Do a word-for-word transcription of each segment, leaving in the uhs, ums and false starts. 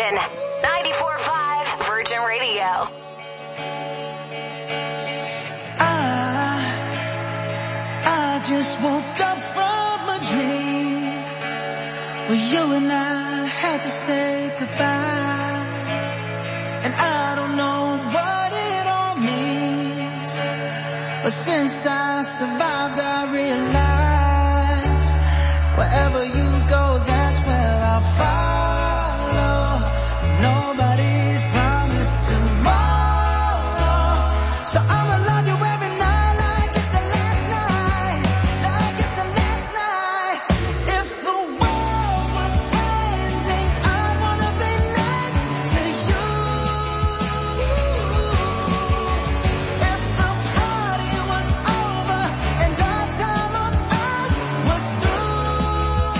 station, ninety-four point five Virgin Radio. I, I just woke up from a dream where you and I had to say goodbye. And I don't know what it all means, but since I survived I realized wherever you go, that's where I'll follow. Nobody's promised tomorrow, so I'ma love you every night like it's the last night, like it's the last night. If the world was ending, I wanna be next to you. If the party was over and our time on earth was through,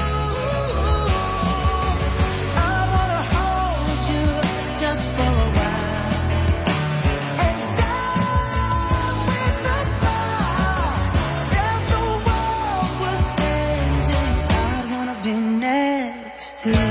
I wanna hold you just for a while and die with a smile. If the world was ending, I wanna be next to you.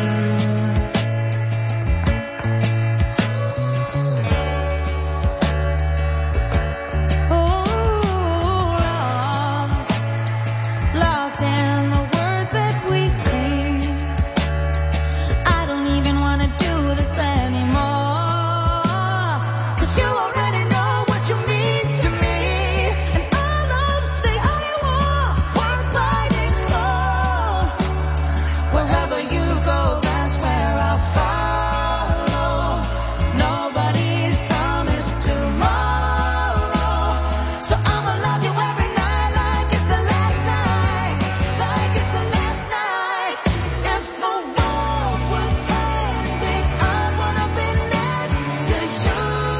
Lost in the words that we speak. I don't even wanna do this anymore, 'cause you already know what you mean to me, and all of the only war worth fighting for. Wherever you go, that's where I'll follow. Nobody's promised tomorrow, so I'ma love you every night like it's the last night, like it's the last night. If the world was ending, I wanna be next to you.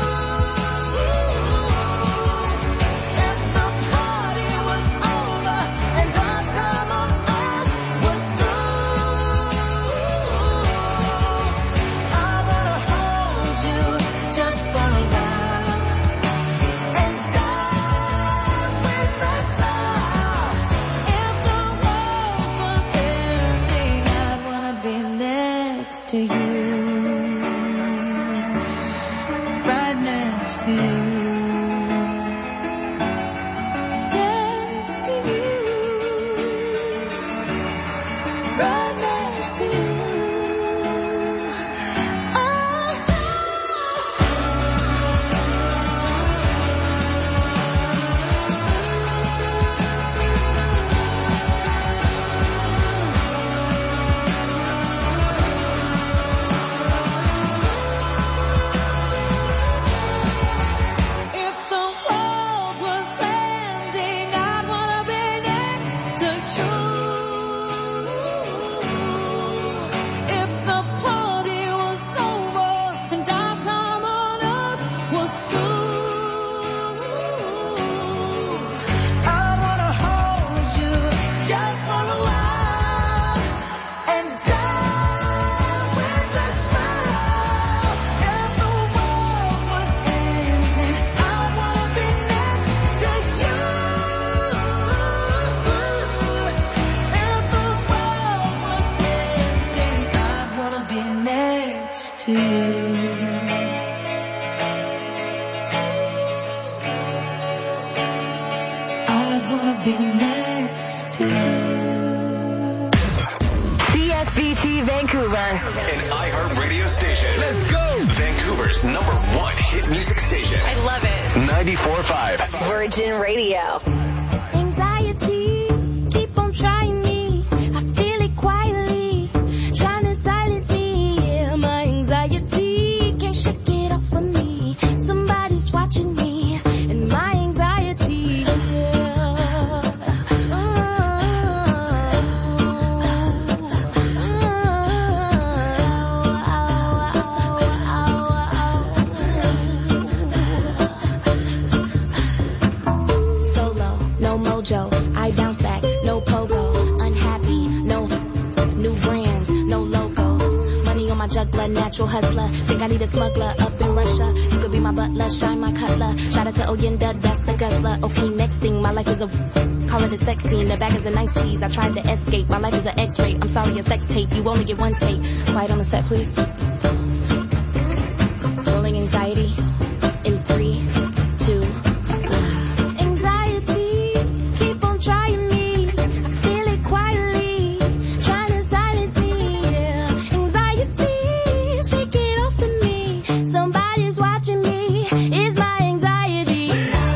If the party was over and our time on earth was through, I wanna hold you just for a while and die with a smile. If the world was ending, I'd wanna be next to you, right next to you, next to you, right next to you. If the world was ending, I'd wanna be next to you. If the party was over and our time on earth was through, I'd wanna hold you just for a while and die with a smile. If the world was ending, I'd wanna be next to you. If the world was ending, I'd wanna be next to you. I'd wanna be next to you. C S B T Vancouver. An iHeartRadio station. Let's go! Vancouver's number one hit music station. I love it. ninety-four point five. Virgin Radio. Anxiety, keep on trying me. I feel it quietly, trying to silence me. Yeah, my anxiety can't shake it off of me. Somebody's watching me, and my anxiety. Solo, no mojo. I bounce back, no pogo. Unhappy, no new brands, no logos. Money on my juggler, natural hustler. Think I need a smuggler up in Russia. You could be my butler, shine my cutler. Shout out to Oyenda, that's the guzzler. Okay, next thing, my life is a call it a sex scene. The bag is a nice tease. I tried to escape. My life is an X-ray. I'm sorry, a sex tape. You only get one take. Quiet on the set, please. anxiety in three, two, one. Anxiety, keep on trying me. I feel it quietly, trying to silence me. Yeah. Anxiety, shake it off of me. Somebody's watching me. It's my anxiety.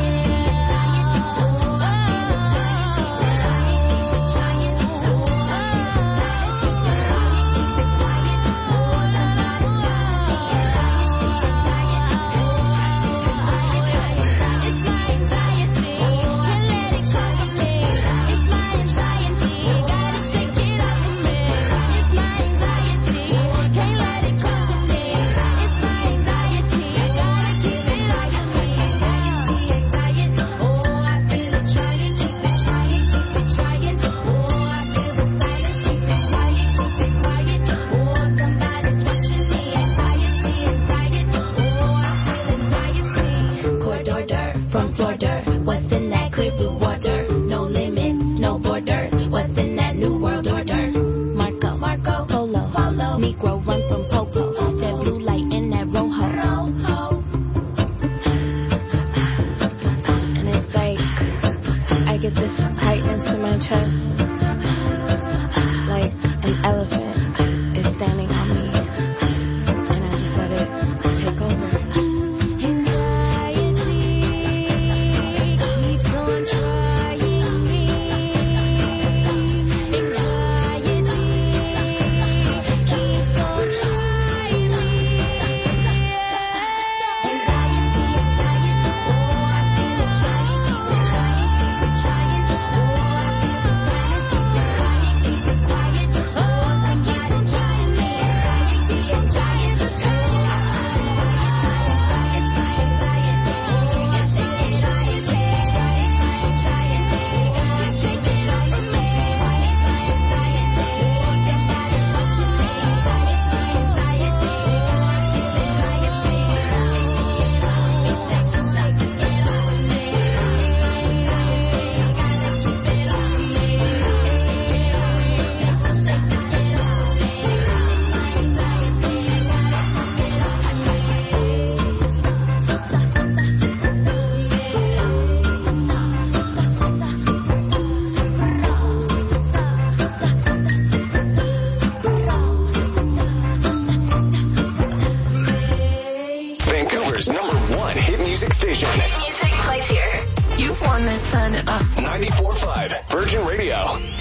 What's in that clear blue water? No limits, no borders. What's in that new world order? Marco, Marco, Polo, follow. Negro run from Popo. That blue light in that rojo. And it's like I get this tightness in my chest, like an elephant is standing on me, and I just let it take over. ninety-four point five Virgin Radio.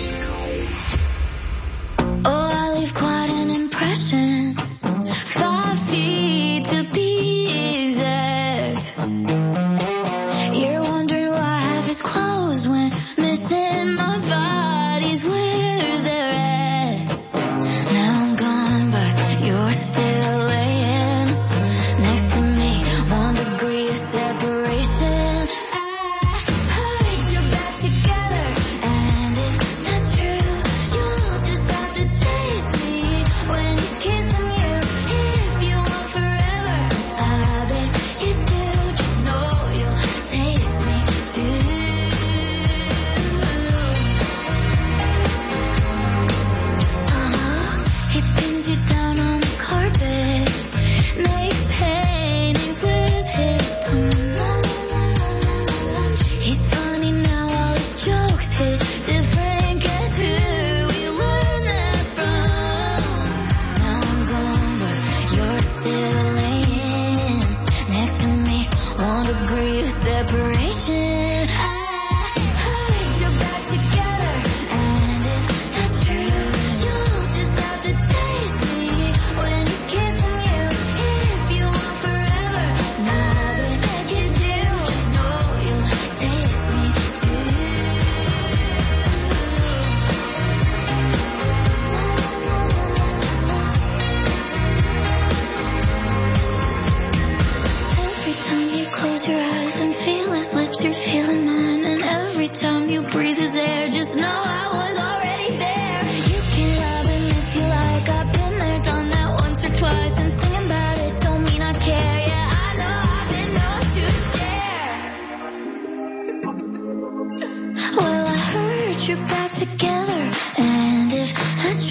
Oh, I leave quite an impression. Five feet to be exact. You're wondering why I have his clothes when missing my body's where they're at. Now I'm gone, but you're still laying next to me. One degree of separation.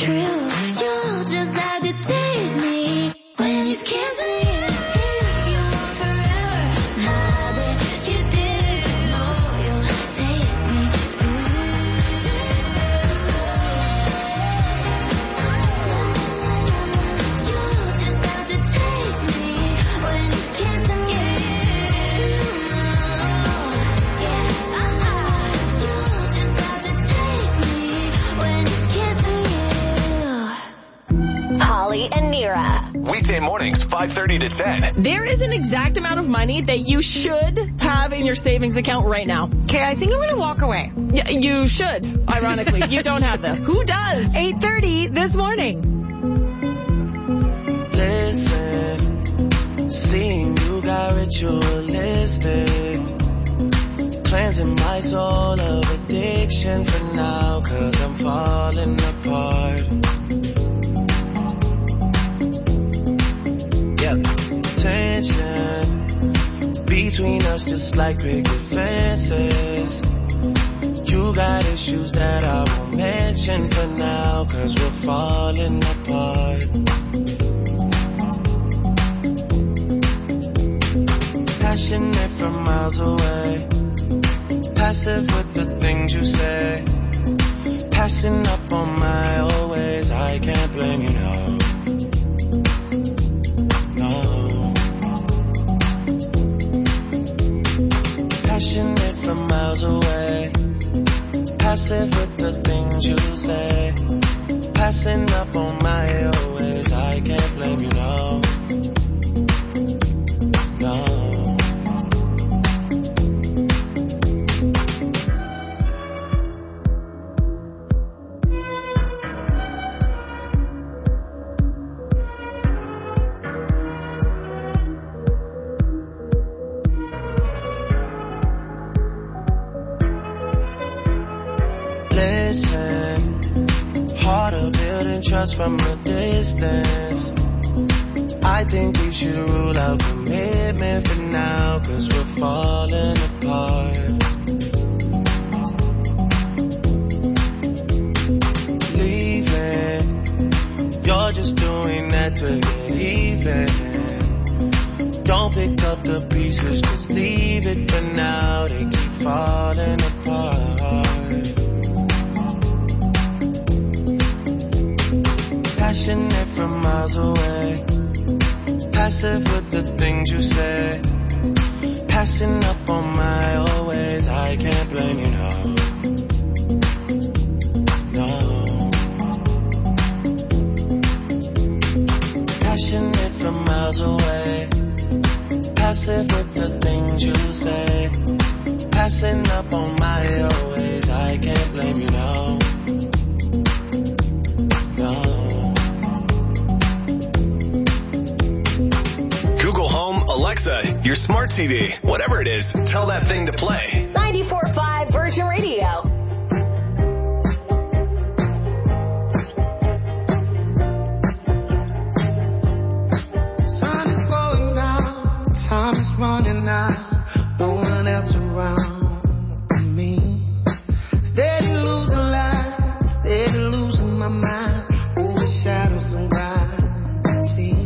You'll just have to taste me when he's kissing you. If you five thirty to ten. There is an exact amount of money that you should have in your savings account right now. Okay, I think I'm going to walk away. Yeah, you should, ironically. You don't have this. Who does? eight thirty this morning. Listen, seeing you got ritualistic, cleansing my soul of addiction for now, cause I'm falling apart. Yep, tension between us just like picket fences. You got issues that I won't mention for now, cause we're falling apart. Passionate from miles away, passive with the things you say, passing up on my old ways. I can't blame you, no, no. Passionate from miles away, passive with the things you say, passing up on my old ways. I can't blame you, no, no. Trust from a distance. I think we should rule out commitment for now, cause we're falling apart. Leaving, you're just doing that to get even. Don't pick up the pieces, just leave it for now. They keep falling apart. Passionate from miles away, passive with the things you say, passing up on my old ways. I can't blame you, no, no. Passionate from miles away, passive with the things you say, passing up on my old ways. I can't blame you, no, no. Alexa, your smart T V, whatever it is, tell that thing to play. ninety-four point five Virgin Radio. Sun is going down, time is running out, no one else around me. Steady losing light, steady losing my mind, over shadows and gravity.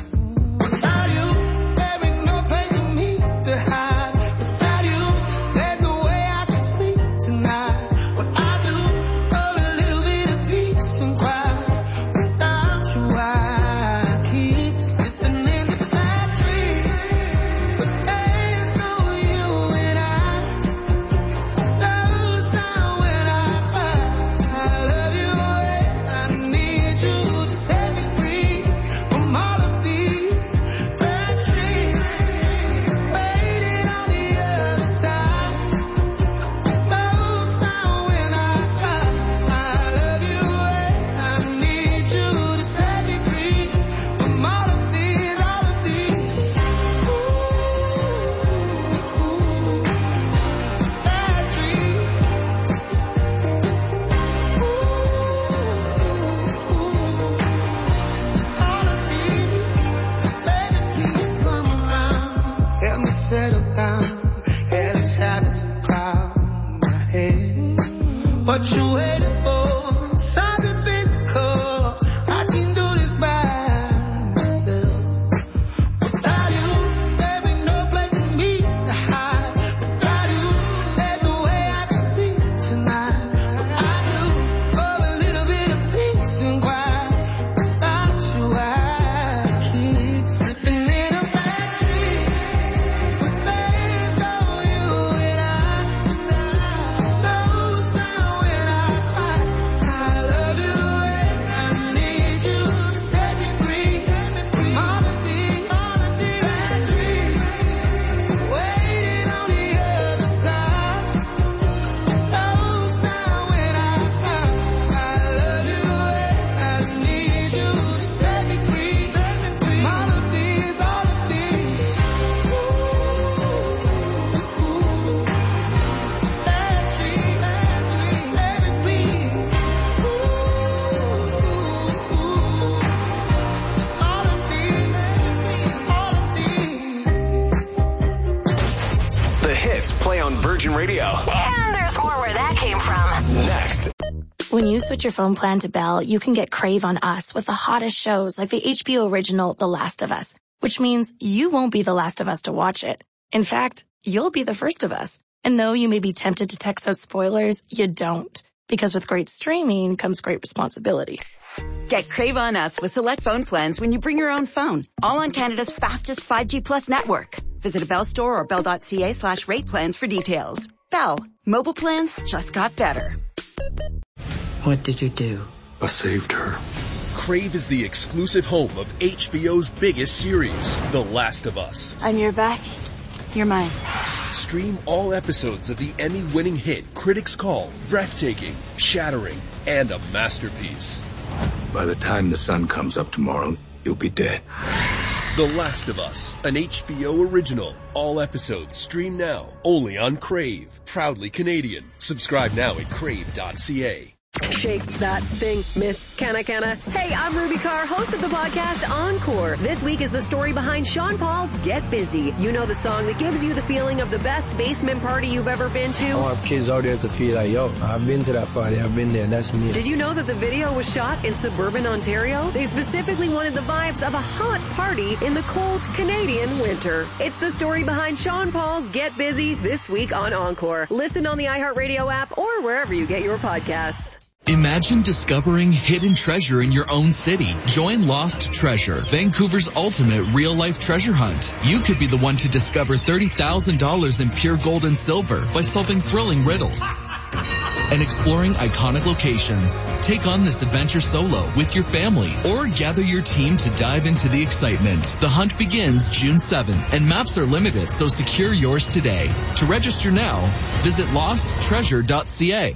What you waiting for? Something physical. I can do this by myself. Without you, there ain't no place for me to hide. Without you, there's no way I can sleep tonight. I do for a little bit of peace and quiet. Without you, I keep slipping in a bad dream. But there's no you and I. No sound when I cry. I love hits play on Virgin Radio. And there's more where that came from. Next. When you switch your phone plan to Bell, you can get Crave on Us with the hottest shows like the H B O original The Last of Us, which means you won't be the last of us to watch it. In fact, you'll be the first of us. And though you may be tempted to text us spoilers, you don't. Because with great streaming comes great responsibility. Get Crave on Us with select phone plans when you bring your own phone. All on Canada's fastest five G plus network. Visit a Bell store or bell.ca slash rate plans for details. Bell. Mobile plans just got better. What did you do? I saved her. Crave is the exclusive home of H B O's biggest series, The Last of Us. I'm your back. You're mine. Stream all episodes of the Emmy-winning hit critics call breathtaking, shattering, and a masterpiece. By the time the sun comes up tomorrow, you'll be dead. The Last of Us, an H B O original. All episodes stream now, only on Crave. Proudly Canadian. Subscribe now at crave dot c a. Shake that thing, Miss Canna Canna. Hey, I'm Ruby Carr, host of the podcast Encore. This week is the story behind Sean Paul's Get Busy. You know the song that gives you the feeling of the best basement party you've ever been to? I want kids out there to feel like, yo, I've been to that party, I've been there, that's me. Did you know that the video was shot in suburban Ontario? They specifically wanted the vibes of a hot party in the cold Canadian winter. It's the story behind Sean Paul's Get Busy this week on Encore. Listen on the iHeartRadio app or wherever you get your podcasts. Imagine discovering hidden treasure in your own city. Join Lost Treasure, Vancouver's ultimate real-life treasure hunt. You could be the one to discover thirty thousand dollars in pure gold and silver by solving thrilling riddles and exploring iconic locations. Take on this adventure solo with your family or gather your team to dive into the excitement. The hunt begins June seventh and maps are limited, so secure yours today. To register now, visit lost treasure dot c a.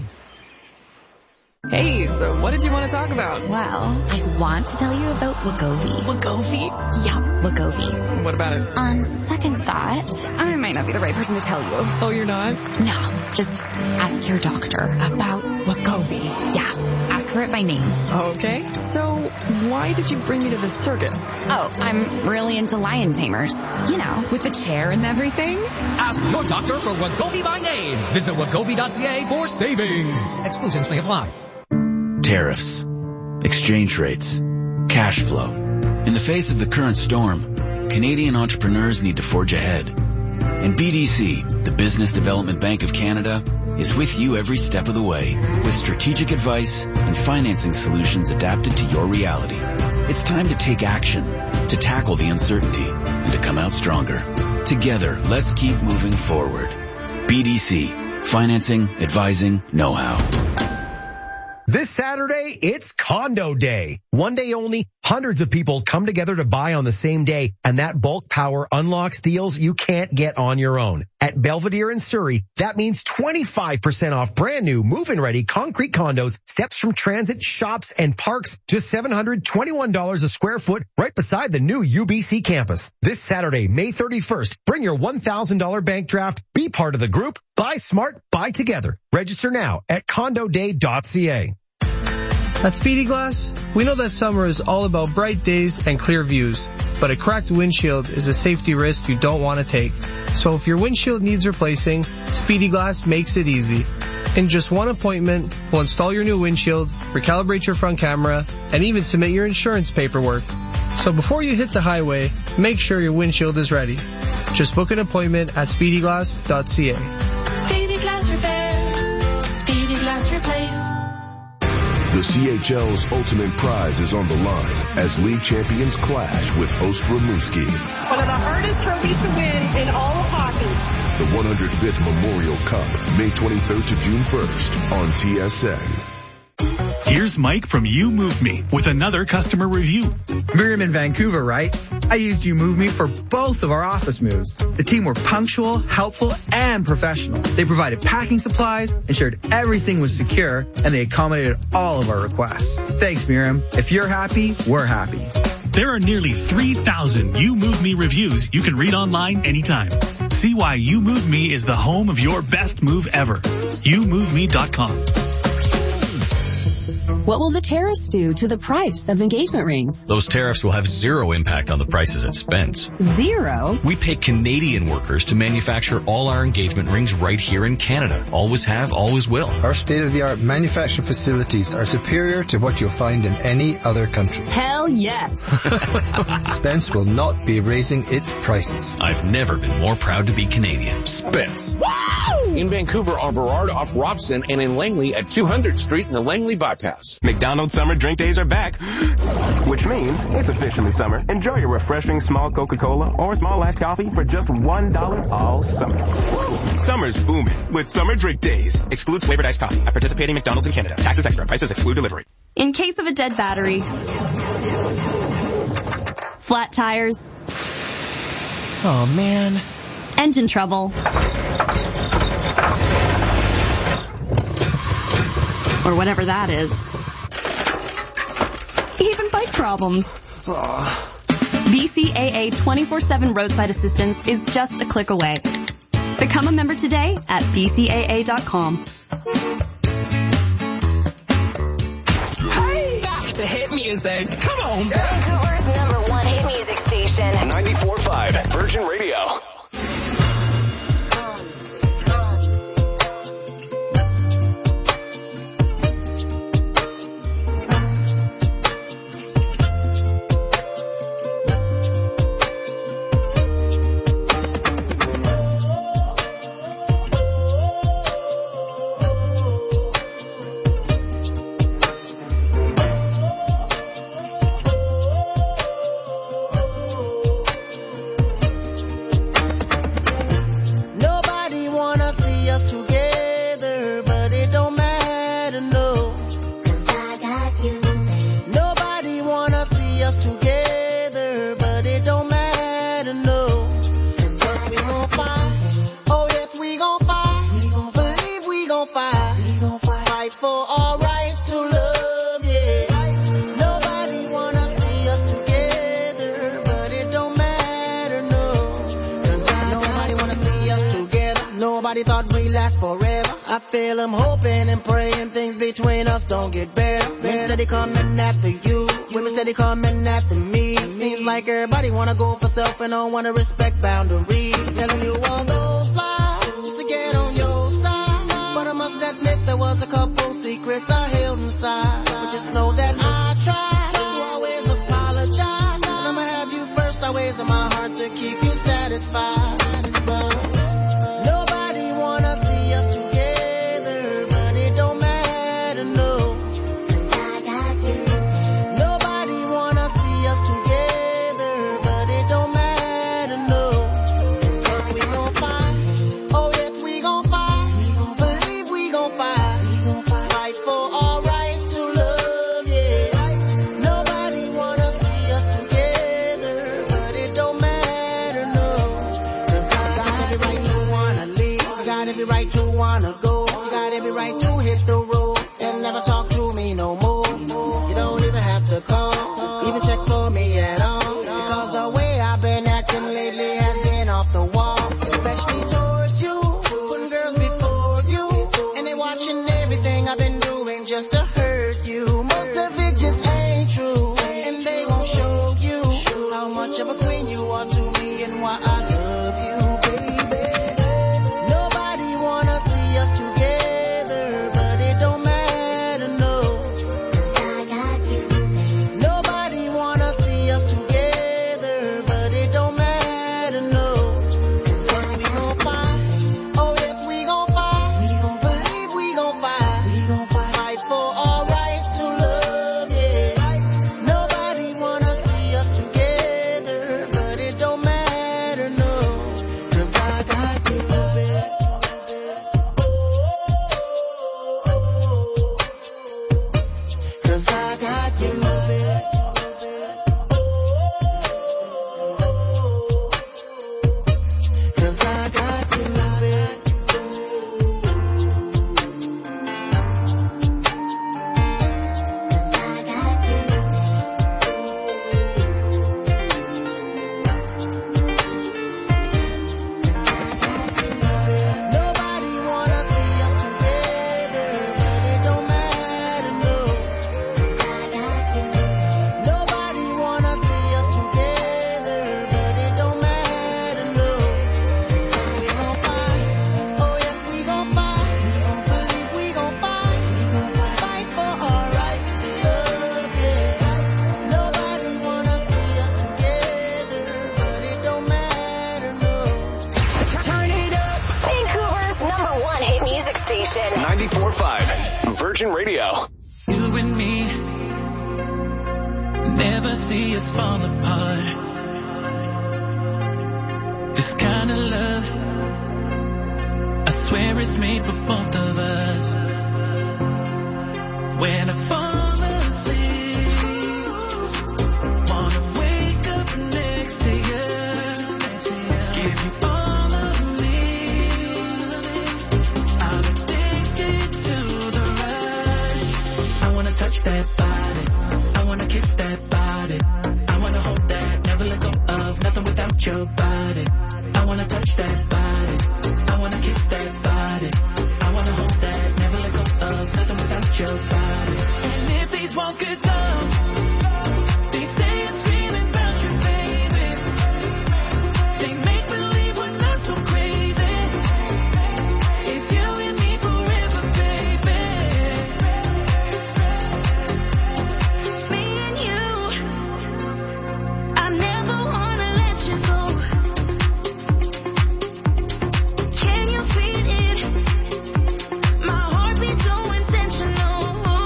Hey, so what did you want to talk about? Well, I want to tell you about Wegovy. Wegovy? Yeah, Wegovy. What about it? On second thought, I might not be the right person to tell you. Oh, you're not? No, just ask your doctor about Wegovy. Yeah, ask her it by name. Okay, so why did you bring me to this circus? Oh, I'm really into lion tamers. You know, with the chair and everything. Ask your doctor for Wegovy by name. Visit wegovy dot c a for savings. Exclusions may apply. Tariffs, exchange rates, cash flow. In the face of the current storm, Canadian entrepreneurs need to forge ahead. And B D C, the Business Development Bank of Canada, is with you every step of the way with strategic advice and financing solutions adapted to your reality. It's time to take action, to tackle the uncertainty, and to come out stronger. Together, let's keep moving forward. B D C, financing, advising, know-how. This Saturday, it's Condo Day. One day only, hundreds of people come together to buy on the same day, and that bulk power unlocks deals you can't get on your own. At Belvedere in Surrey, that means twenty-five percent off brand new move-in ready concrete condos, steps from transit, shops, and parks, just seven hundred twenty-one dollars a square foot right beside the new U B C campus. This Saturday, May thirty-first, bring your one thousand dollars bank draft, be part of the group, buy smart, buy together. Register now at condo day dot c a. At Speedy Glass, we know that summer is all about bright days and clear views, but a cracked windshield is a safety risk you don't want to take. So if your windshield needs replacing, Speedy Glass makes it easy. In just one appointment, we'll install your new windshield, recalibrate your front camera, and even submit your insurance paperwork. So before you hit the highway, make sure your windshield is ready. Just book an appointment at speedy glass dot c a. Speedy Glass Repair. Speedy Glass Replace. The C H L's ultimate prize is on the line as league champions clash with host Rimouski. One of the hardest trophies to win in all of hockey. The one hundred fifth Memorial Cup, May twenty-third to June first on T S N. Here's Mike from You Move Me with another customer review. Miriam in Vancouver writes, I used You Move Me for both of our office moves. The team were punctual, helpful, and professional. They provided packing supplies, ensured everything was secure, and they accommodated all of our requests. Thanks, Miriam. If you're happy, we're happy. There are nearly three thousand You Move Me reviews you can read online anytime. See why You Move Me is the home of your best move ever. you move me dot com. What will the tariffs do to the price of engagement rings? Those tariffs will have zero impact on the prices at Spence. Zero? We pay Canadian workers to manufacture all our engagement rings right here in Canada. Always have, always will. Our state-of-the-art manufacturing facilities are superior to what you'll find in any other country. Hell yes. Spence will not be raising its prices. I've never been more proud to be Canadian. Spence. Wow! In Vancouver on Burrard off Robson and in Langley at two hundredth Street in the Langley Bypass. McDonald's summer drink days are back, which means it's officially summer. Enjoy your refreshing small Coca-Cola or small iced coffee for just one dollar all summer. Summer's booming with summer drink days. Excludes flavored iced coffee at participating McDonald's in Canada. Taxes extra. Prices exclude delivery. In case of a dead battery, flat tires, oh man, engine trouble, or whatever that is. Even bike problems. B C A A twenty-four seven roadside assistance is just a click away. Become a member today at B C A A dot com. Hey! Back to hit music. Come on! Vancouver's number one hit music station. ninety-four point five Virgin Radio. Don't get better. Men steady coming after you. Women steady coming after me. Seems like everybody wanna go for self and don't wanna respect boundaries. Telling you all those lies just to get on your side. But I must admit there was a couple secrets I held inside. But just know that I tried to always apologize. And I'ma have you first always in my heart to keep you satisfied. But nobody wanna see us together, but it don't matter, no. Right to wanna go, you got every right to hit the road and never talk to me no more. You don't even have to call, even check for me at all, because the way I've been acting lately has been off the wall, especially towards you, putting girls before you, and they watching everything I've been doing just to hurt you. Most of it just ain't true, and they won't show you how much of a queen you are to me and why I love you. Us together, but it don't matter, no. station. ninety-four point five Virgin Radio. You and me never see us fall apart. This kind of love, I swear it's made for both of us. When I fall asleep, wanna wake up next to you, give you all of me. I'm addicted to the rush. I wanna touch that body, I wanna kiss that body, I wanna hold that, never let go of nothing without your body. I wanna touch that body, I wanna kiss that body, I wanna hold that, never let go of nothing without your body. And if these walls get tough, they say I'm screaming about you, baby. They make believe we're not so crazy. It's you and me forever, baby. Me and you, I never wanna let you go. Can you feel it? My heart beats so intentional.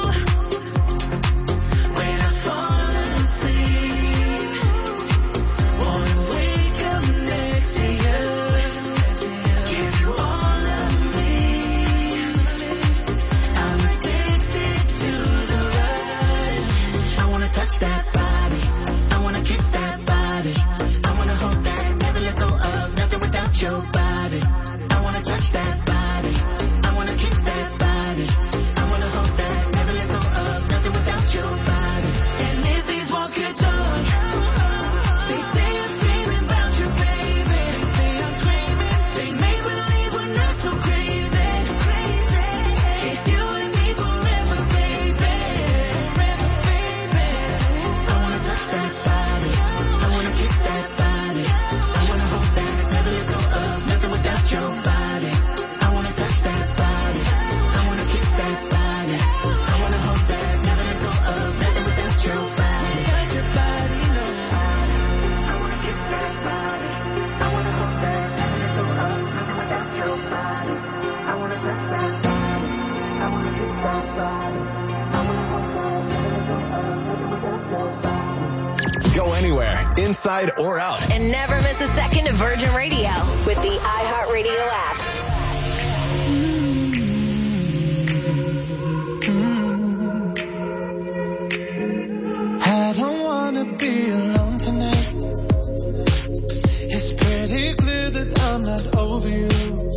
When I fall asleep, wanna wake up next to you, give you all of me. I'm addicted to the rush. I wanna touch that body, I wanna kiss that body, I wanna hold that, never let go of nothing without your body. I wanna touch that body, I wanna kiss that body, I wanna hold that, never let go of nothing without your body. And if these walls get tough, they say I'm screaming about you, baby. They say I'm screaming, they make believe we're not so crazy. It's you and me forever, baby. Forever, baby. I wanna touch that body, I wanna kiss that body, I wanna hold that, never let go of nothing without your body. I wanna touch that body, I wanna kiss that body, I wanna hold that, never let go of nothing without your body. Touch your body, no. I wanna kiss that body, I wanna hold that, never let go of nothing without your body. I wanna touch that body, I wanna kiss that body, I wanna hold that, never let go of nothing without your body. Go anywhere, inside or out. And never miss a second of Virgin Radio with the iHeartRadio app. I don't wanna be alone tonight. It's pretty clear that I'm not over you.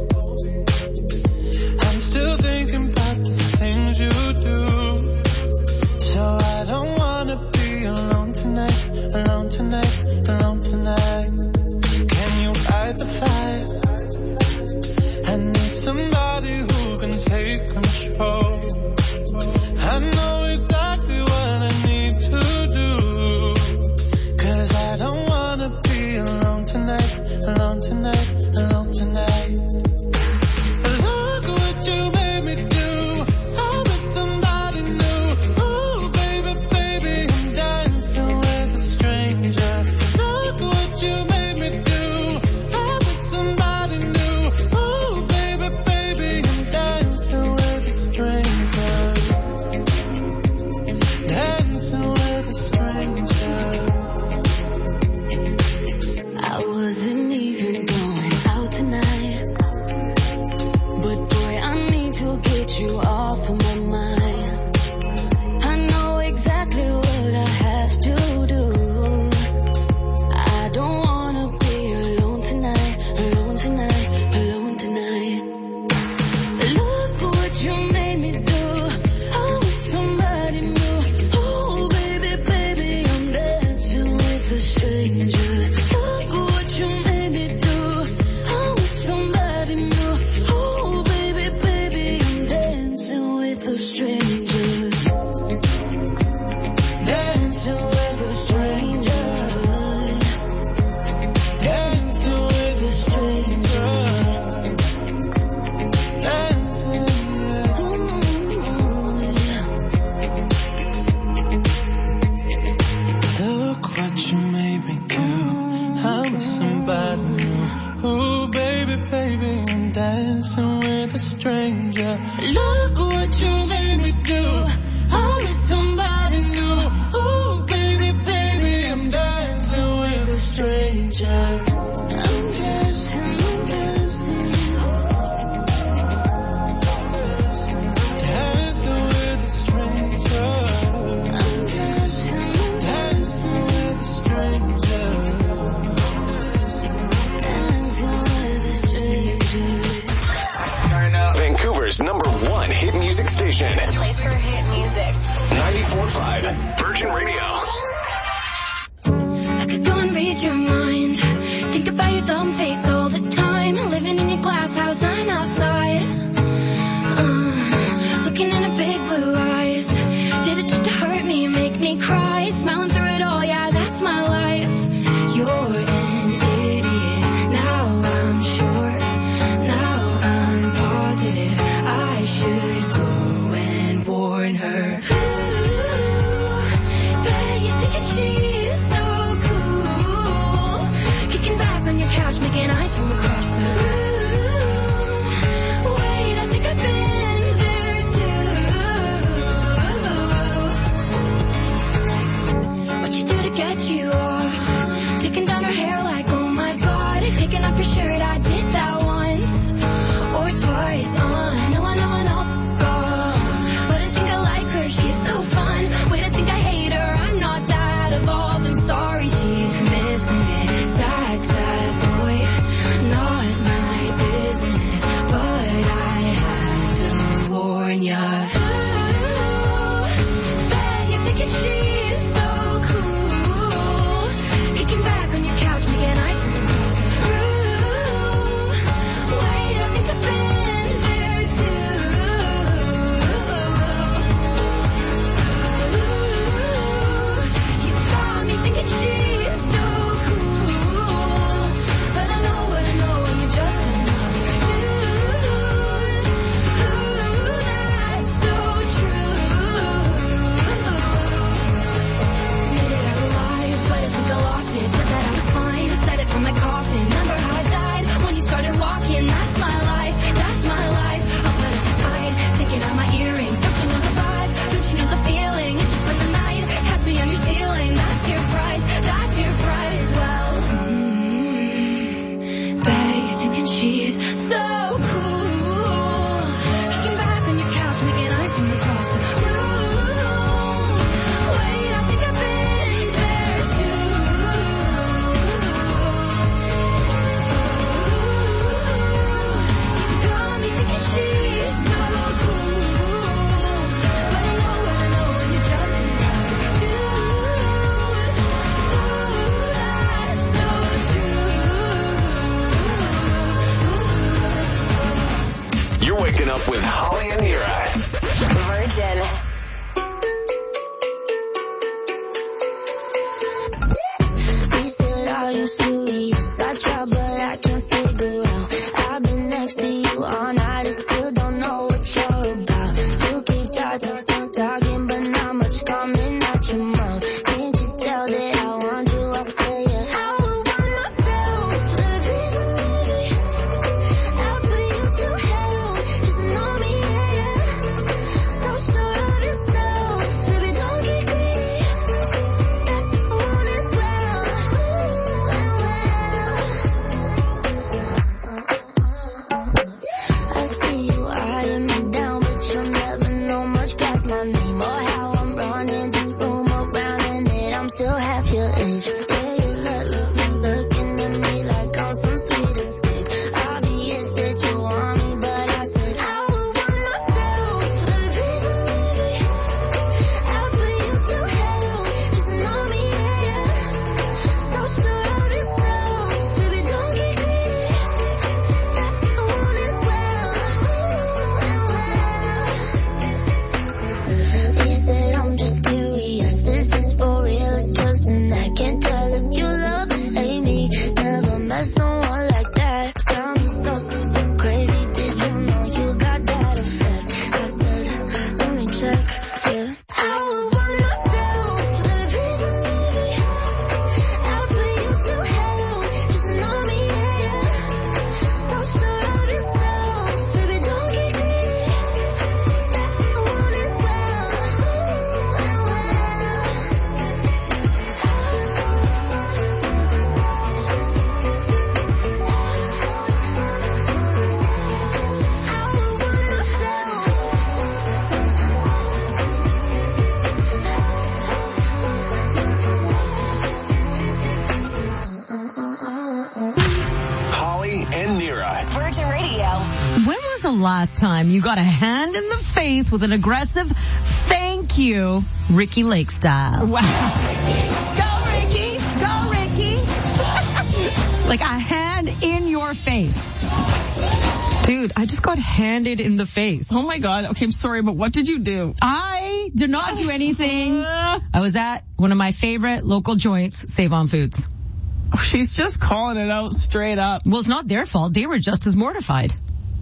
I'm still thinking about the things you do. So I don't wanna be alone tonight, alone tonight, alone tonight. Can you fight the fight? I need somebody who can take control. I know exactly what I need to do. Cause I don't wanna be alone tonight, alone tonight, alone tonight. Look what you made me do. I'm with somebody new. Ooh, baby, baby, I'm dancing with a stranger. Look what you made me do. I'm with somebody new. Ooh, baby, baby, I'm dancing with a stranger. Dancing with a stranger. I wasn't even going out tonight, but boy, I need to get you off of my mind. I know exactly what I have to do. I don't wanna be alone tonight, alone tonight, alone tonight. Look what you made me do. I'm with somebody new. Oh, baby, baby, I'm dancing with a stranger. Look what you made me do. I'm with somebody new. Oh, baby, baby, I'm dancing with a stranger. Dancing with a stranger. Dancing with a stranger. Dancing, yeah. Ooh, yeah. Look what you made me do. I'm with somebody new. Ooh, baby, baby, I'm dancing with a a stranger. Look what you made me do. I'm with somebody new. Ooh, baby, baby, I'm dancing with a stranger. I'm dancing, I'm dancing. Dancing with a stranger. I'm dancing, dancing with a stranger. Dancing with a stranger. Turn up. Vancouver's number one hit music station. The place for hit music. ninety-four point five Virgin Radio. I could go and read your mind. Think about your dumb face all the time. Living in your glass house, I'm outside. Uh, looking in her big blue eyes. Did it just to hurt me, make me cry. Smiling through it all, yeah, that's my life. You're an idiot. Now I'm sure. Now I'm positive. I should go and warn her. Ooh, bet you think it's she's so cool. Kicking back on your couch, making eyes from across the room. Wait, I think I've been there too. What you do to get you off? Taking down her hair like, oh my god. Taking off your shirt, I did that once or twice. Uh, I know, I know, I know. God. But I think I like her, she's so fun. Wait, I think I hate her, I'm not that evolved. I'm sorry, she's missing it. Sad, sad boy, not my business. But I had to warn ya. Ooh, bet you're thinking she's so cool. Kicking back on your couch, making ice cream across the room. Wait, I think I've been there too. You got me thinking she's so cool. But I know what I know when you're just another dude. Ooh, that's so true. Admitted I lied, but I think I lost it. Said that I was fine, said it from my coffin. Remember how I died when you started walking? That's my life, that's my life. I'll put up a fight, taking out my earrings. Don't you know the vibe? Don't you know the feeling? It's just for the night, catch me on your ceiling. That's your price, that's your price. Well, mm, bet you're thinking she's so cool. Kicking back on your couch, making ice from across the room. Wait, I think I've been there too. You got me thinking she's so cool. But I know what I know when you're just another dude. Ooh, that's so true. You're waking up with Holly and Nira. Virgin. We said all you serious. I try, but I can't figure out. I've been next to you all night and still don't know what you're about. You keep talking, talking, but not much coming out your mouth. Can't you tell that I want you? I say it. I will want myself. Let me please believe. I'll put you through hell. Just know me, yeah. So sure of yourself. Baby, don't get greedy. That you want it well. Ooh, and well. I see you out Radio. When was the last time you got a hand in the face with an aggressive thank you, Ricky Lake style? Wow. Go, Ricky. Go, Ricky. Like a hand in your face. Dude, I just got handed in the face. Oh my God. Okay, I'm sorry, but what did you do? I did not do anything. I was at one of my favorite local joints, Save On Foods. Oh, she's just calling it out straight up. Well, it's not their fault. They were just as mortified.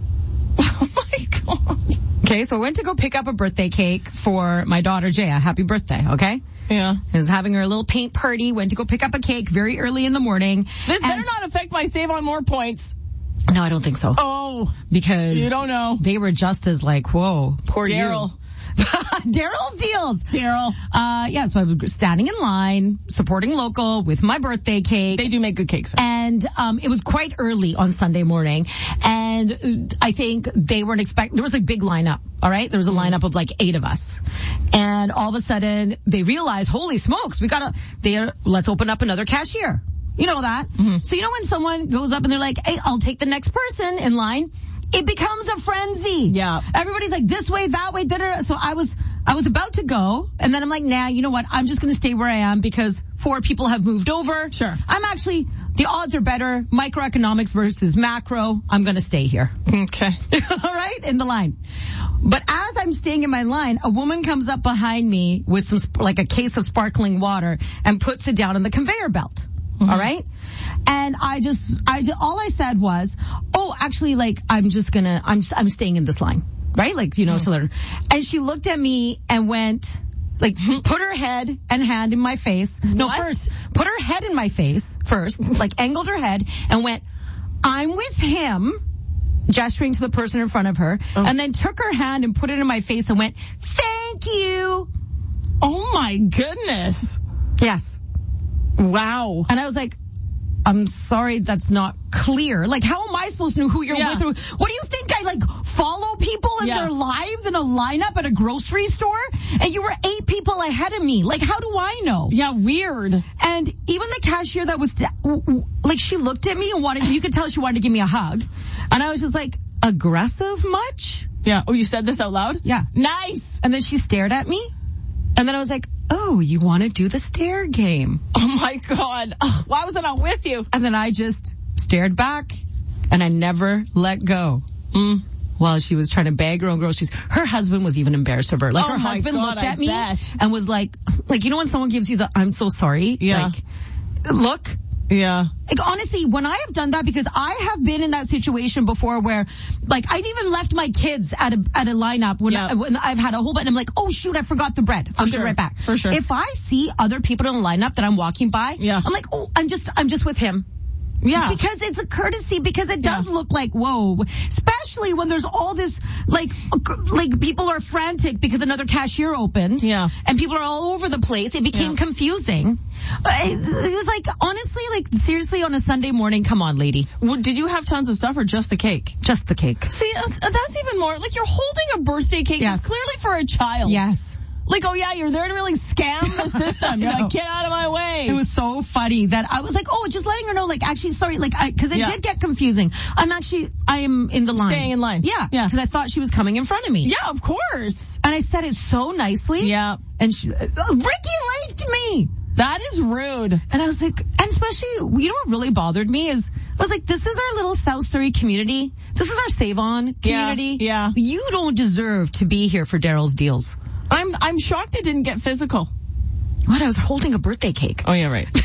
Oh my God. Okay, so I went to go pick up a birthday cake for my daughter, Jaya. Happy birthday, okay? Yeah. I was having her little paint party, went to go pick up a cake very early in the morning. This better not affect my Save On More points. No, I don't think so. Oh. Because you don't know. They were just as like, whoa, poor Daryl. Daryl's deals. Daryl. Uh, yeah, so I was standing in line, supporting local with my birthday cake. They do make good cakes. And, um, it was quite early on Sunday morning. And I think they weren't expecting, there was a big lineup. All right. There was a lineup of like eight of us. And all of a sudden they realized, holy smokes, we gotta, they are, let's open up another cashier. You know that. Mm-hmm. So you know when someone goes up and they're like, hey, I'll take the next person in line, it becomes a frenzy. Yeah. Everybody's like this way, that way, da, da, da. So I was, I was about to go, and then I'm like, nah, you know what? I'm just going to stay where I am because four people have moved over. Sure. I'm actually, the odds are better. Microeconomics versus macro. I'm going to stay here. Okay. All right. In the line. But as I'm staying in my line, a woman comes up behind me with some, like a case of sparkling water and puts it down on the conveyor belt. Mm-hmm. All right. And I just, I just, all I said was, oh, actually, like, I'm just gonna, I'm, I'm staying in this line. Right? Like, you know, mm-hmm. to learn. And she looked at me and went, like, put her head and hand in my face. What? No, first, put her head in my face first, like, angled her head and went, I'm with him, gesturing to the person in front of her, oh. and then took her hand and put it in my face and went, thank you. Oh my goodness. Yes. Wow. And I was like, I'm sorry, that's not clear. Like, how am I supposed to know who you're yeah. with? What do you think? I, like, follow people in yeah. their lives in a lineup at a grocery store? And you were eight people ahead of me. Like, how do I know? Yeah, weird. And even the cashier that was, like, she looked at me and wanted, you could tell she wanted to give me a hug. And I was just like, aggressive much? Yeah. Oh, you said this out loud? Yeah. Nice. And then she stared at me. And then I was like, oh, you want to do the stare game? Oh my God. Oh, why was I not with you? And then I just stared back and I never let go. Mm. While she was trying to bag her own groceries. Her husband was even embarrassed of her. Like, oh her husband God, looked I at me bet. and was like, like, you know when someone gives you the, I'm so sorry? Yeah. Like, look. Yeah. Like, honestly, when I have done that, because I have been in that situation before where, like, I've even left my kids at a, at a lineup when, yeah. I, when I've had a whole bunch, and I'm like, oh shoot, I forgot the bread. I'll For sure. get right back. For sure. If I see other people in a lineup that I'm walking by, yeah. I'm like, oh, I'm just, I'm just with him. Yeah. Because it's a courtesy, because it does yeah. look like, whoa, especially when there's all this, like, like people are frantic because another cashier opened. Yeah. And people are all over the place. It became yeah. confusing. It was like, honestly, like, seriously, on a Sunday morning, come on, lady. Well, did you have tons of stuff or just the cake? Just the cake. See, that's, that's even more, like, you're holding a birthday cake. Yes. It's clearly for a child. Yes. Like, oh yeah, you're there to really scam the system. You're like, get out of my way. It was so funny that I was like, oh, just letting her know, like, actually, sorry, like, I, cause it yeah. did get confusing. I'm actually, I am in the line. Staying in line. Yeah. Yeah. Cause I thought she was coming in front of me. Yeah, of course. And I said it so nicely. Yeah. And she, uh, Ricky liked me. That is rude. And I was like, and especially, you know what really bothered me is, I was like, this is our little South Surrey community. This is our Save On community. Yeah. yeah. You don't deserve to be here for Daryl's deals. I'm I'm shocked it didn't get physical. What? I was holding a birthday cake. Oh, yeah, right.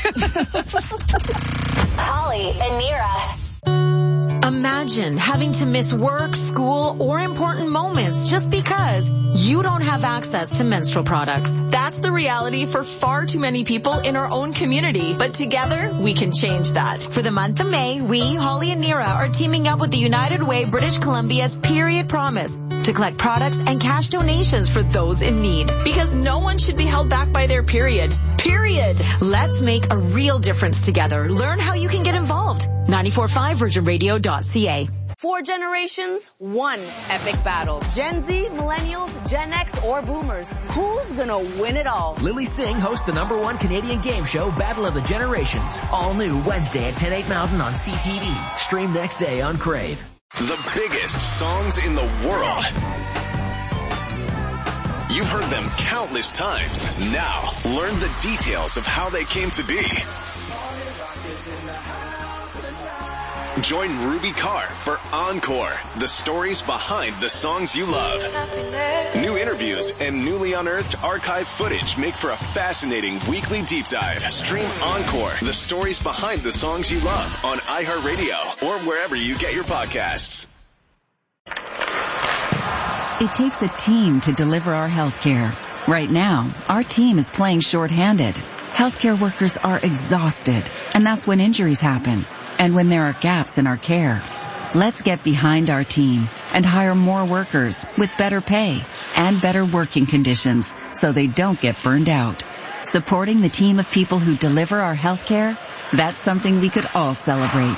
Holly and Nira. Imagine having to miss work, school, or important moments just because you don't have access to menstrual products. That's the reality for far too many people in our own community. But together, we can change that. For the month of May, we, Holly and Nira, are teaming up with the United Way British Columbia's Period Promise to collect products and cash donations for those in need. Because no one should be held back by their period. Period. Let's make a real difference together. Learn how you can get involved. ninety-four point five virgin radio dot c a. Four generations, one epic battle. Gen Z, millennials, Gen X, or boomers. Who's gonna win it all? Lily Singh hosts the number one Canadian game show, Battle of the Generations. All new Wednesday at ten, eight Mountain on C T V. Stream next day on Crave. The biggest songs in the world. You've heard them countless times. Now, learn the details of how they came to be. Join Ruby Carr for Encore, the stories behind the songs you love. New interviews and newly unearthed archive footage make for a fascinating weekly deep dive. Stream Encore, the stories behind the songs you love on iHeartRadio or wherever you get your podcasts. It takes a team to deliver our healthcare. Right now, our team is playing shorthanded. Healthcare workers are exhausted, and that's when injuries happen. And when there are gaps in our care. Let's get behind our team and hire more workers with better pay and better working conditions so they don't get burned out. Supporting the team of people who deliver our health care, that's something we could all celebrate.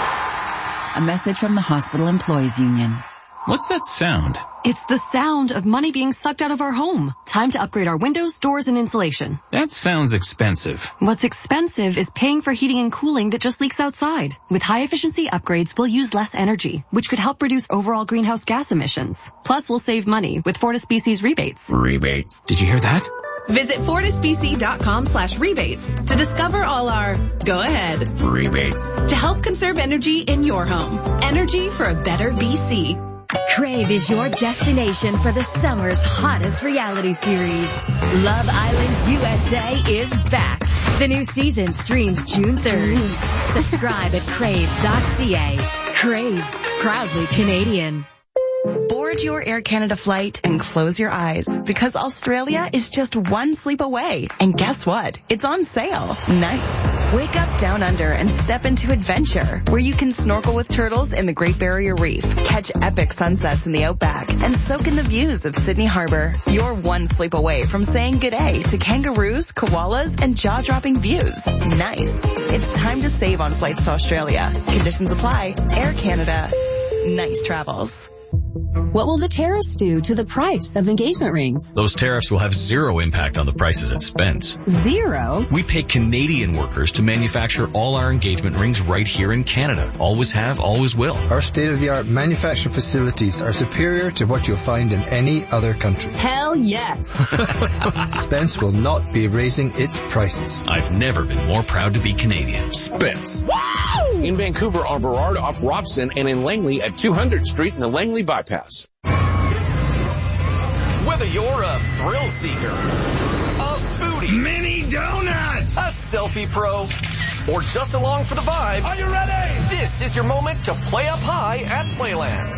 A message from the Hospital Employees Union. What's that sound? It's the sound of money being sucked out of our home. Time to upgrade our windows, doors, and insulation. That sounds expensive. What's expensive is paying for heating and cooling that just leaks outside. With high-efficiency upgrades, we'll use less energy, which could help reduce overall greenhouse gas emissions. Plus, we'll save money with FortisBC's rebates. Rebates. Did you hear that? Visit FortisBC.com slash rebates to discover all our go ahead rebates to help conserve energy in your home. Energy for a better B C. Crave is your destination for the summer's hottest reality series. Love Island U S A is back. The new season streams June third. Subscribe at crave dot c a. Crave, proudly Canadian. Board your Air Canada flight and close your eyes because Australia is just one sleep away. And guess what? It's on sale. Nice. Wake up down under and step into adventure where you can snorkel with turtles in the Great Barrier Reef, catch epic sunsets in the outback, and soak in the views of Sydney Harbor. You're one sleep away from saying g'day to kangaroos, koalas, and jaw-dropping views. Nice. It's time to save on flights to Australia. Conditions apply. Air Canada. Nice travels. What will the tariffs do to the price of engagement rings? Those tariffs will have zero impact on the prices at Spence. Zero? We pay Canadian workers to manufacture all our engagement rings right here in Canada. Always have, always will. Our state-of-the-art manufacturing facilities are superior to what you'll find in any other country. Hell yes. Spence will not be raising its prices. I've never been more proud to be Canadian. Spence. Wow! In Vancouver on Burrard off Robson and in Langley at two hundredth Street in the Langley Bypass. Whether you're a thrill seeker, a foodie, mini donuts, a selfie pro, or just along for the vibes, are you ready? This is your moment to play up high at Playland.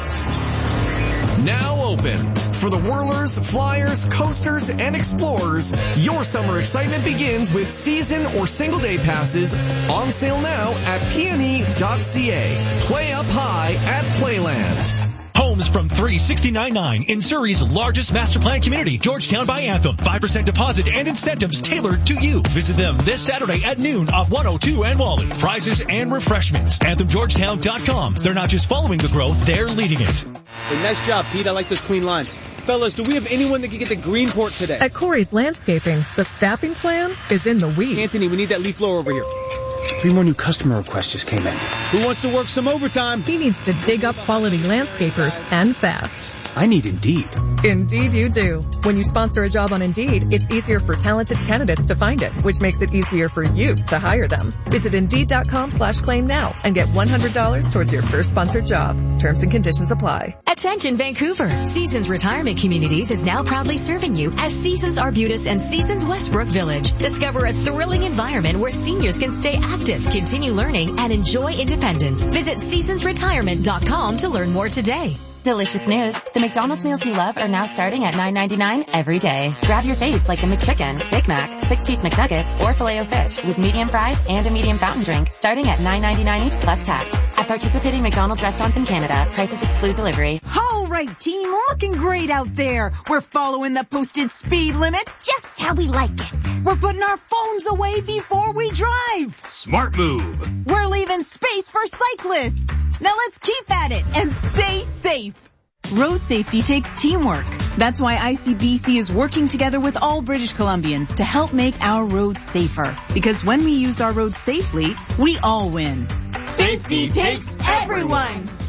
Now open. For the whirlers, flyers, coasters, and explorers, your summer excitement begins with season or single day passes on sale now at p n e dot c a. Play up high at Playland. Homes from three sixty-nine nine in Surrey's largest master plan community, Georgetown by Anthem. five percent deposit and incentives tailored to you. Visit them this Saturday at noon off one oh two and Wally. Prizes and refreshments. Anthem Georgetown dot com. They're not just following the growth, they're leading it. Hey, nice job, Pete. I like those clean lines. Fellas, do we have anyone that can get to Greenport today? At Corey's Landscaping, the staffing plan is in the weeds. Anthony, we need that leaf blower over here. Three more new customer requests just came in. Who wants to work some overtime? He needs to dig up quality landscapers and fast. I need Indeed. Indeed you do. When you sponsor a job on Indeed, it's easier for talented candidates to find it, which makes it easier for you to hire them. Visit Indeed.com slash claim now and get one hundred dollars towards your first sponsored job. Terms and conditions apply. Attention Vancouver. Seasons Retirement Communities is now proudly serving you as Seasons Arbutus and Seasons Westbrook Village. Discover a thrilling environment where seniors can stay active, continue learning, and enjoy independence. Visit Seasons Retirement dot com to learn more today. Delicious news. The McDonald's meals you love are now starting at nine ninety-nine every day. Grab your faves like a McChicken, Big Mac, six-piece McNuggets, or Filet-O-Fish with medium fries and a medium fountain drink starting at nine ninety-nine each plus tax. At participating McDonald's restaurants in Canada, prices exclude delivery. All right, team, looking great out there. We're following the posted speed limit just how we like it. We're putting our phones away before we drive. Smart move. We're leaving space for cyclists. Now let's keep at it and stay safe. Road safety takes teamwork. That's why I C B C is working together with all British Columbians to help make our roads safer. Because when we use our roads safely, we all win. Safety takes everyone.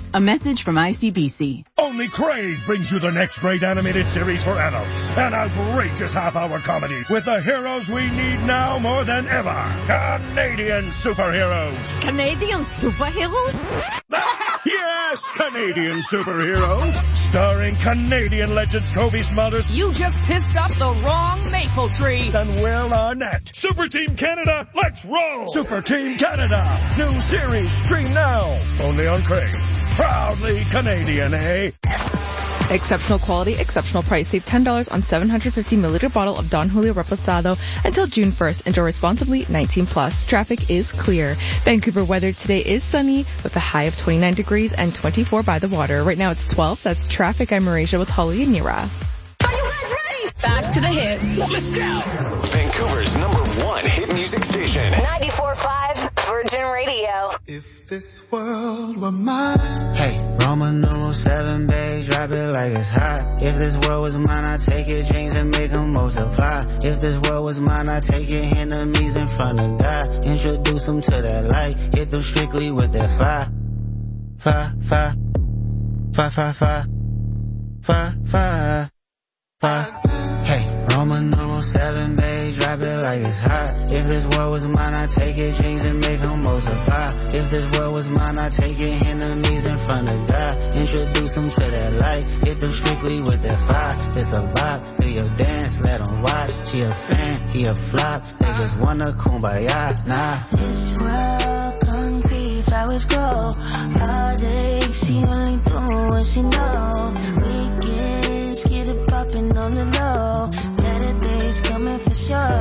A message from I C B C. Only Crave brings you the next great animated series for adults. An outrageous half-hour comedy with the heroes we need now more than ever. Canadian superheroes. Canadian superheroes? Yes, Canadian superheroes. Starring Canadian legends Kobe Smulders. You just pissed off the wrong maple tree. And Will Arnett. Super Team Canada, let's roll. Super Team Canada. New series, stream now. Only on Crave. Proudly Canadian, eh? Exceptional quality, exceptional price. Save ten dollars on seven hundred fifty milliliter bottle of Don Julio Reposado until June first. Enjoy responsibly, nineteen plus. Traffic is clear. Vancouver weather today is sunny with a high of twenty-nine degrees and twenty-four by the water. Right now it's twelve. That's traffic. I'm Marisha with Holly and Nira. Are you guys ready? Back to the hits. Let's go. Vancouver's number one hit music station. ninety-four point five Virgin Radio. If this world were mine. Hey, Roman numeral seven, babe, drop it like it's hot. If this world was mine, I'd take your dreams and make them multiply. If this world was mine, I'd take your enemies in front of God. Introduce them to that light, hit them strictly with that fire. Fire, fire, fire, fire, fire, fire, fire, fire. Hey, Roman numeral seven, babe, drop it like it's hot. If this world was mine, I'd take your dreams and make them multiply. If this world was mine, I'd take your enemies in front of God. Introduce them to that light, hit them strictly with that fire. It's a vibe, do your dance, let them watch. She a fan, he a flop, they just wanna kumbaya, nah. This world concrete, flowers grow. Heartache, she only do what she know. Weekends, get it poppin' on the low. Better days coming for sure.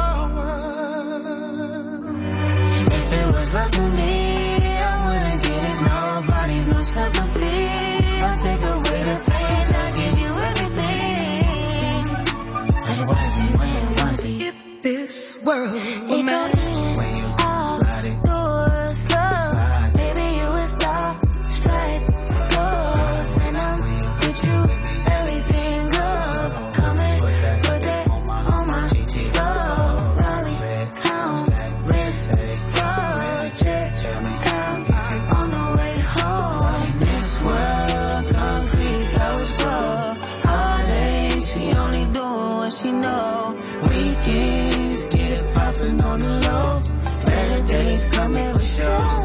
If it was up to me, I wouldn't give it nobody, no sympathy. I'll take away the pain, I'll give you everything. I just wanna see when you wanna see. If this world were mine. When you ride it, doors slow. Maybe you would stop, straight goes, and I'm with you. Everything goes. Coming, put that on my soul. Rally, count, risk, project, count on the way home. This world, concrete, flowers grow. Heartache, she only doing what she know. Weekends, get it poppin' on the low. Better days coming for sure.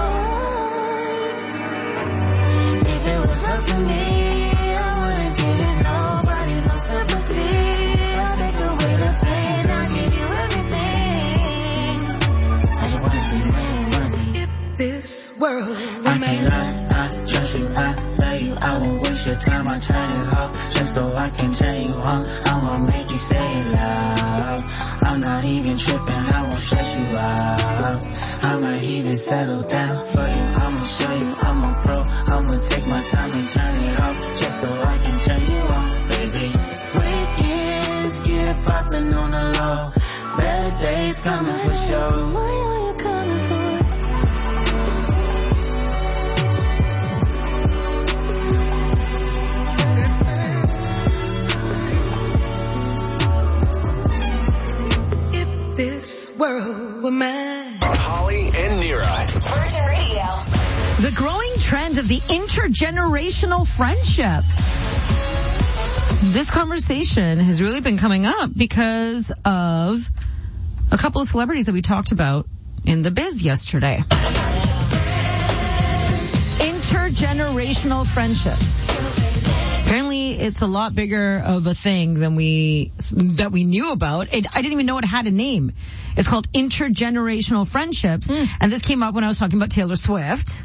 If it was up to me, I wouldn't give it nobody, no sympathy. I'll take away the pain, I'll give you everything. I just wanna see when you wanna see. If this world were I mine. can't lie, I trust you, I love you, I won't waste your time, I turn it off, just so I can turn you on. I'm gonna make you say it loud. I'm not even tripping, I won't stress you out. I might even settle down for you, I'ma show you I'm a pro. I'ma take my time and turn it off, just so I can turn you on, baby. Weekends, get it poppin' on the low. Better days coming for sure. What are you coming for? This world were mine. Holly and Nira. Virgin Radio. The growing trend of the intergenerational friendship. This conversation has really been coming up because of a couple of celebrities that we talked about in the biz yesterday. Intergenerational friendships. Apparently, it's a lot bigger of a thing than we that we knew about. It, I didn't even know it had a name. It's called intergenerational friendships, mm. and this came up when I was talking about Taylor Swift.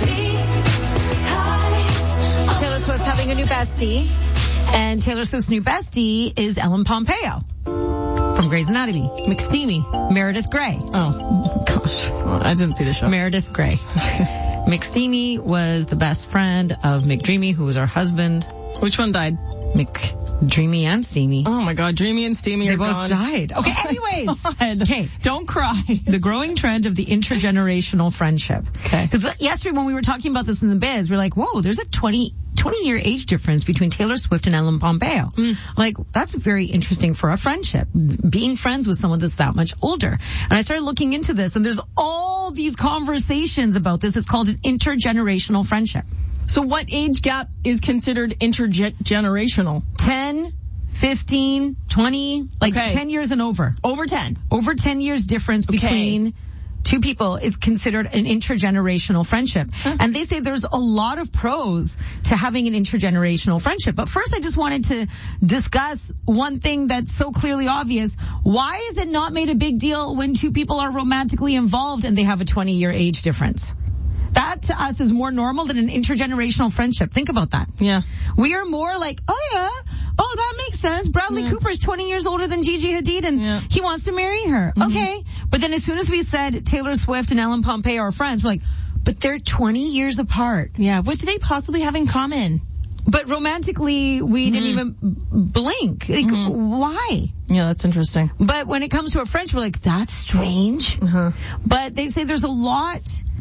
Taylor Swift having a new bestie, and Taylor Swift's new bestie is Ellen Pompeo from Grey's Anatomy. McSteamy, Meredith Grey. Oh gosh, well, I didn't see the show. Meredith Grey. McSteamy was the best friend of McDreamy, who was her husband. Which one died? McDreamy and Steamy. Oh my God, Dreamy and Steamy they are both gone. died. Okay, anyways. Okay, don't cry. The growing trend of the intergenerational friendship. Okay. Because yesterday when we were talking about this in the biz, we we're like, whoa, there's a twenty, twenty year age difference between Taylor Swift and Ellen Pompeo. Mm. Like, that's very interesting for a friendship. Being friends with someone that's that much older. And I started looking into this, and there's all these conversations about this. It's called an intergenerational friendship. So what age gap is considered intergenerational? ten, fifteen, twenty, like Okay. ten years and over. Over ten. Over ten years difference Okay. between two people is considered an intergenerational friendship. Huh. And they say there's a lot of pros to having an intergenerational friendship. But first I just wanted to discuss one thing that's so clearly obvious. Why is it not made a big deal when two people are romantically involved and they have a twenty year age difference? That to us is more normal than an intergenerational friendship. Think about that. Yeah. We are more like, oh yeah, oh that makes sense. Bradley Yeah. Cooper's twenty years older than Gigi Hadid and Yeah. he wants to marry her. Mhm. Okay. But then as soon as we said Taylor Swift and Ellen Pompeo are friends, we're like, but they're twenty years apart. Yeah. What do they possibly have in common? But romantically, we Mhm. didn't even blink. Like, Mhm. why? Yeah, that's interesting. But when it comes to a friendship, we're like, that's strange. Uh-huh. But they say there's a lot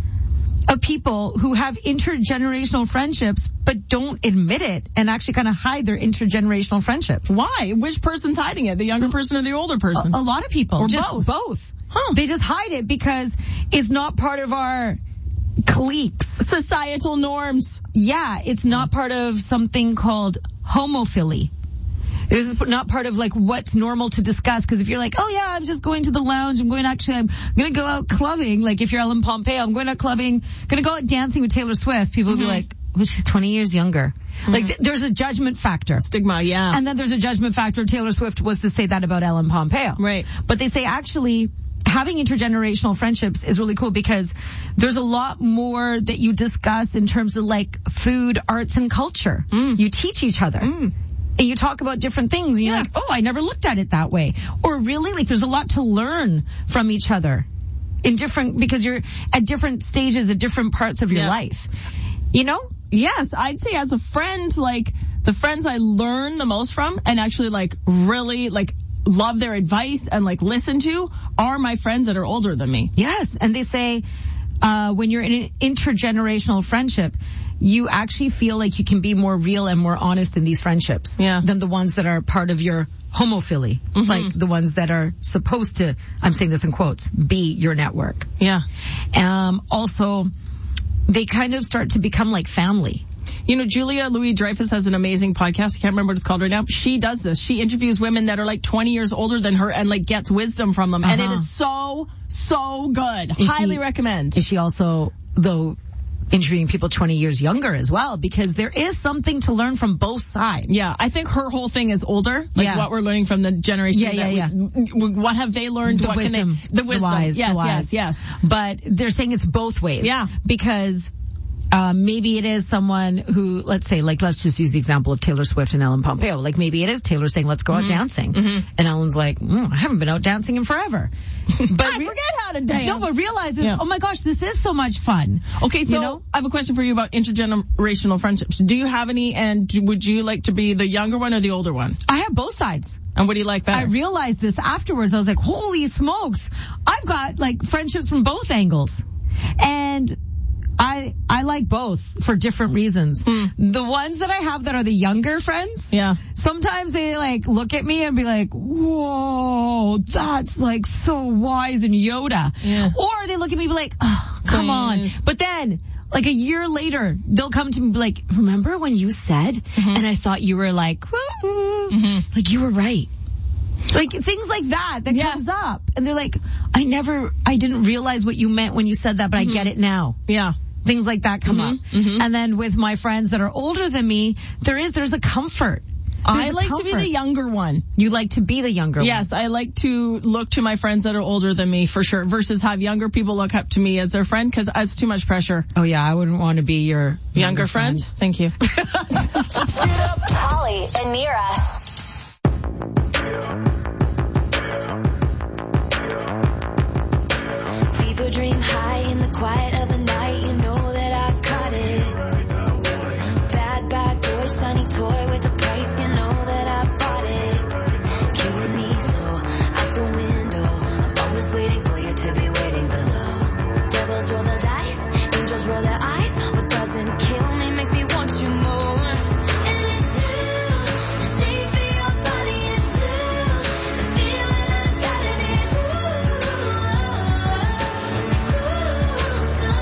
of people who have intergenerational friendships but don't admit it and actually kind of hide their intergenerational friendships. Why? Which person's hiding it? The younger person or the older person? A, a lot of people. Or just both? Both. Huh. They just hide it because it's not part of our cliques. Societal norms. Yeah, it's not part of something called homophily. This is not part of like what's normal to discuss, because if you're like, oh yeah, I'm just going to the lounge, I'm going actually, I'm going to go out clubbing, like if you're Ellen Pompeo, I'm going out clubbing, going to go out dancing with Taylor Swift, people Mm-hmm. will be like, well, she's twenty years younger. Mm-hmm. Like th- there's a judgment factor. Stigma, yeah. And then there's a judgment factor. Taylor Swift was to say that about Ellen Pompeo. Right. But they say actually having intergenerational friendships is really cool because there's a lot more that you discuss in terms of like food, arts, and culture. Mm. You teach each other. Mm. And you talk about different things and you're Yeah. like, oh, I never looked at it that way. Or really, like there's a lot to learn from each other in different, because you're at different stages at different parts of your Yeah. life. You know? Yes, I'd say as a friend, like the friends I learn the most from and actually like really like love their advice and like listen to are my friends that are older than me. Yes. And they say, uh, when you're in an intergenerational friendship, you actually feel like you can be more real and more honest in these friendships Yeah. than the ones that are part of your homophily, Mhm. like the ones that are supposed to, I'm saying this in quotes, be your network. Yeah. Um, also, they kind of start to become like family. You know, Julia Louis-Dreyfus has an amazing podcast. I can't remember what it's called right now. She does this. She interviews women that are like twenty years older than her and like gets wisdom from them. And it Uh-huh. is so, so good. Is Highly she- recommend. Is she also, though, interviewing people twenty years younger as well? Because there is something to learn from both sides. Yeah, I think her whole thing is older. Like Yeah. what we're learning from the generation. Yeah, yeah, that we- w- What have they learned? The what wisdom, Can they, the wisdom. the wise, yes, the wise. yes, yes. But they're saying it's both ways. Yeah. Because um, maybe it is someone who, let's say, like, let's just use the example of Taylor Swift and Ellen Pompeo. Like, maybe it is Taylor saying, let's go out dancing. Mm-hmm. And Ellen's like, mm, I haven't been out dancing in forever. But I forget how to dance. No, but realizes, Yeah. oh my gosh, this is so much fun. Okay, so You know? I have a question for you about intergenerational friendships. Do you have any, and do- would you like to be the younger one or the older one? I have both sides. And what do you like better? I realized this afterwards. I was like, holy smokes. I've got like friendships from both angles. And I I like both for different reasons. Hmm. The ones that I have that are the younger friends, Yeah. sometimes they like look at me and be like, whoa, that's like so wise and Yoda. Yeah. Or they look at me and be like, oh, come Please. on. But then, like a year later, they'll come to me and be like, remember when you said, Mm-hmm. and I thought you were like, woo, like you were right. Like things like that, that Yes. comes up. And they're like, I never, I didn't realize what you meant when you said that, but I get it now. Yeah. Things like that come Mhm, up. mhm. And then with my friends that are older than me, there is, there's a comfort. There's I a like to be comfort. the younger one. You like to be the younger one. Yes, I like to look to my friends that are older than me for sure, versus have younger people look up to me as their friend, because it's too much pressure. Oh yeah, I wouldn't want to be your Younger, younger friend? Thank you. Holly and Nira. Fever dream high in the quiet of the night. You know that I caught it. Bad, bad boy, shiny toy with a price. You know that I bought it. Killing me slow out the window. I'm always waiting for you to be waiting below. Devils roll the dice, angels roll their eyes. What doesn't kill me makes me want you more. And it's blue, the shape of your body is blue. The feeling I've got it is ooh.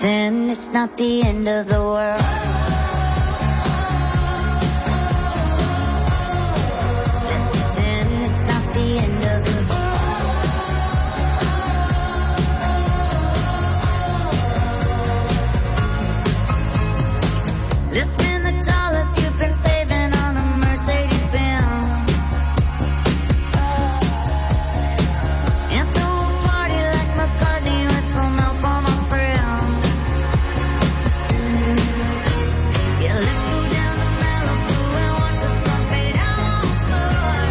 pretend it's not the end of the world. Let's pretend it's not the end of the world. Let's spend the dollars you've been saving on a Mercedes Benz. And throw a party like McCartney with some help from my friends. Yeah, let's go down to Malibu and watch the sun fade out on floor.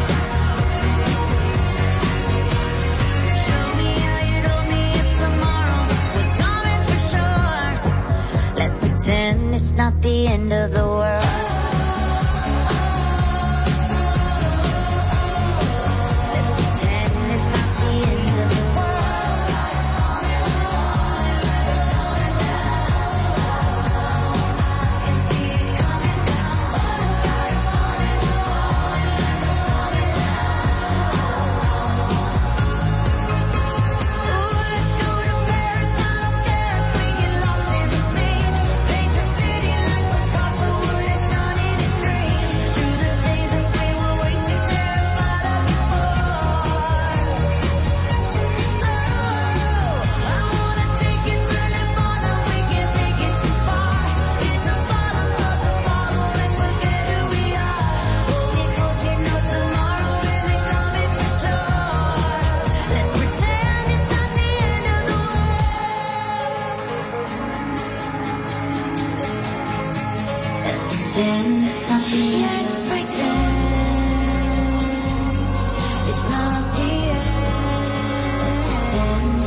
Show me how you told me if tomorrow was coming for sure. Let's pretend it's not the end of the world. Pretend it's not the end. Pretend it's not the end.